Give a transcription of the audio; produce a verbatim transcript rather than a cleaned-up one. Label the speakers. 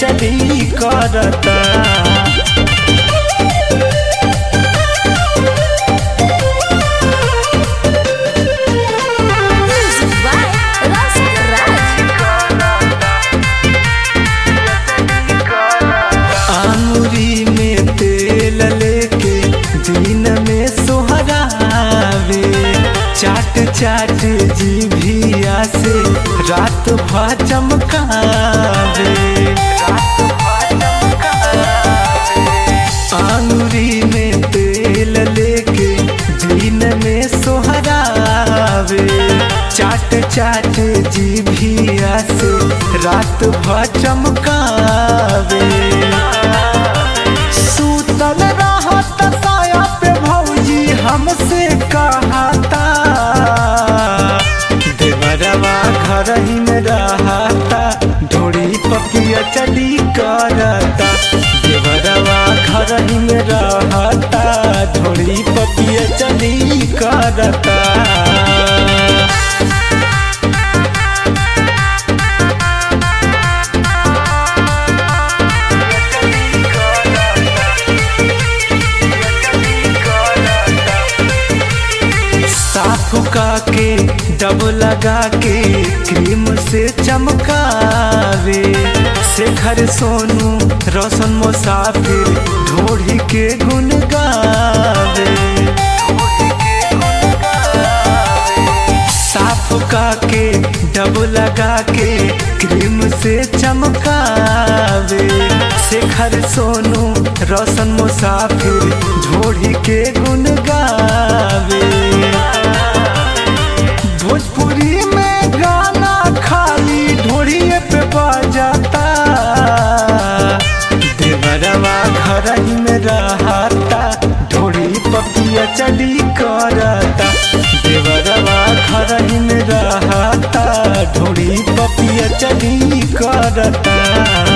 Speaker 1: चढ़ी करता। आंगुरी में तेल लेके दिन में सोहरावे, चाट चाट जीभिया से रात भर चमकावे। आंगुरी में तेल लेके दिन में सोहरावे, चाट चाट जीभिया से रात भर चमकावे। सूतल रहत साया पे भौजी हमसे कहता, देवरवा घर ही में रहता ढोड़ी पपिया चढ़ी करता। देवरवा घर ही में रहता ढोड़ी पपिया चढ़ी करता। फुका के डब लगा के क्रीम से चमकावे, शेखर सोनू रोशन मुसाफिर ढोढ़ी के गुन गावे। साफ का के डब लगा के क्रीम से चमकावे, शेखर सोनू रोशन मुसाफिर ढोढ़ी के गुन गावे। भोजपुरी में गाना खाली ढोड़िए पे बजाता, देवरवा घर ही में रहता ढोड़ी पपिया चढ़ी करता। देवरवा घर ही में रहता ढोड़ी पपिया चढ़ी करता।